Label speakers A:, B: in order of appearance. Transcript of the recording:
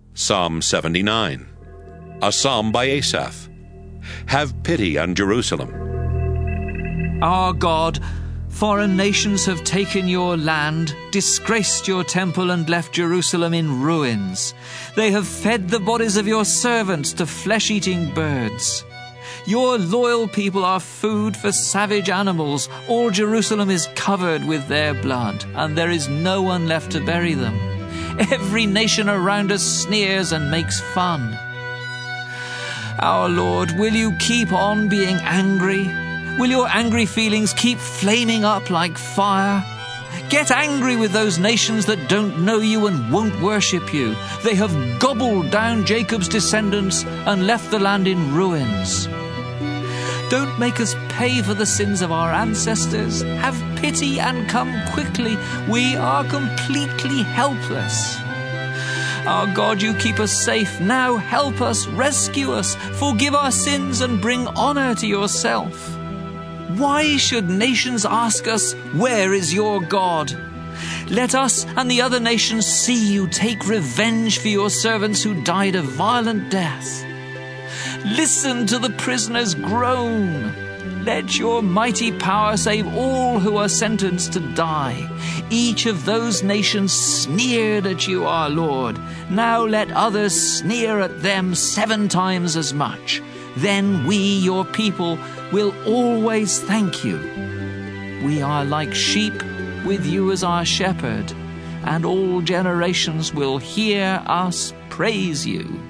A: Psalm 79. A psalm by Asaph. Have pity on Jerusalem.
B: Our God, foreign nations have taken your land, disgraced your temple, and left Jerusalem in ruins. They have fed the bodies of your servants to flesh-eating birds. Your loyal people are food for savage animals. All Jerusalem is covered with their blood, and there is no one left to bury them. Every nation around us sneers and makes fun. Our Lord, will you keep on being angry? Will your angry feelings keep flaming up like fire? Get angry with those nations that don't know you and won't worship you. They have gobbled down Jacob's descendants and left the land in ruins. Don't make us pay for the sins of our ancestors. Have pity and come quickly. We are completely helpless. Our God, you keep us safe. Now help us, rescue us, forgive our sins and bring honor to yourself. Why should nations ask us, where is your God? Let us and the other nations see you take revenge for your servants who died a violent death. Listen to the prisoners groan. Let your mighty power save all who are sentenced to die. Each of those nations sneered at you, our Lord. Now let others sneer at them 7 times as much. Then we, your people, will always thank you. We are like sheep with you as our shepherd, and all generations will hear us praise you.